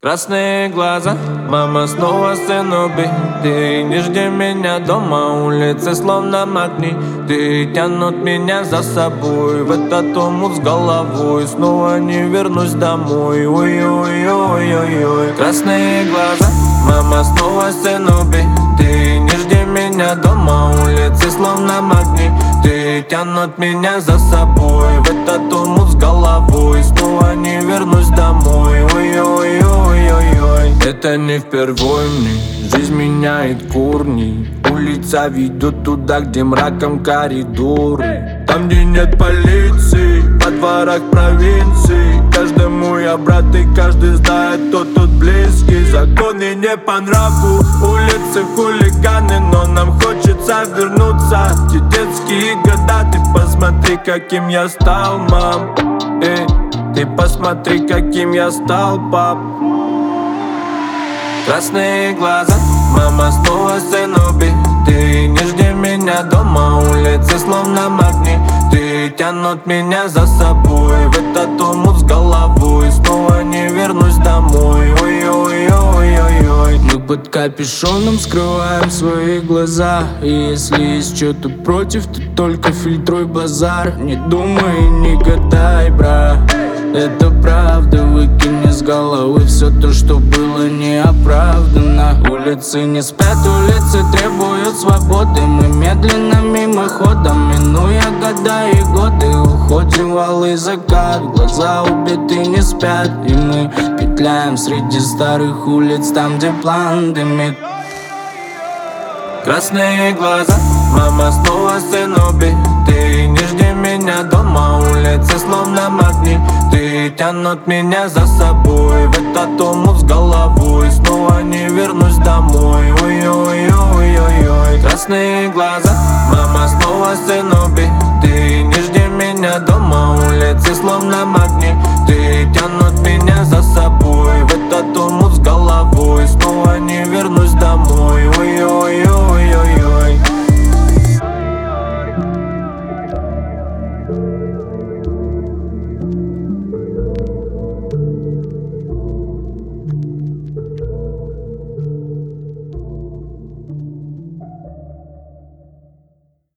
Красные глаза, мама снова сына убей. Ты не жди меня дома, улицы словно магнит. Ты тянут меня за собой в этот омут с головой. Снова не вернусь домой, ой-ой-ой-ой-ой. Красные глаза, мама снова сына убей. Ты не жди меня дома, улицы словно магнит. Ты тянут меня за собой в этот омут с головой. Снова не вернусь домой, ой-ой-ой-ой-ой. Это не впервой мне, жизнь меняет корни. Улица ведет туда, где мраком коридоры. Там, где нет полиции, во дворах провинции. Каждый мой брат и каждый знает, кто тут близкий. Законы не по нраву, улицы хулиганы, но нам хочется вернуться в те детские года. Ты посмотри, каким я стал, мам. Ты посмотри, каким я стал, пап. Красные глаза, мама снова сына убей. Ты не жди меня дома, улицы словно магнит. Ты тянут меня за собой в этот омут с головой. Снова не вернусь домой, ой-ой-ой-ой-ой. Мы под капюшоном скрываем свои глаза. И если есть что-то против, то только фильтруй базар. Не думай, не гадай, бра. Это правда, выкини с головы все то, что было неоправданно. Улицы не спят, улицы требуют свободы. Мы медленно мимоходом, минуя года и годы, уходим в алый закат. Глаза убиты не спят, и мы петляем среди старых улиц, там, где план дымит. Красные глаза, мама снова сына убей. Ты не жди меня дома, улицы словно магнит. Ты тянут меня за собой в этот омут с головой. Снова не вернусь домой, ой-ой-ой-ой-ой. Красные глаза, мама снова сына убей. Ты не жди меня дома, улицы словно магнит. Ты тянут меня за собой в этот омут с головой. Снова не вернусь домой, ой.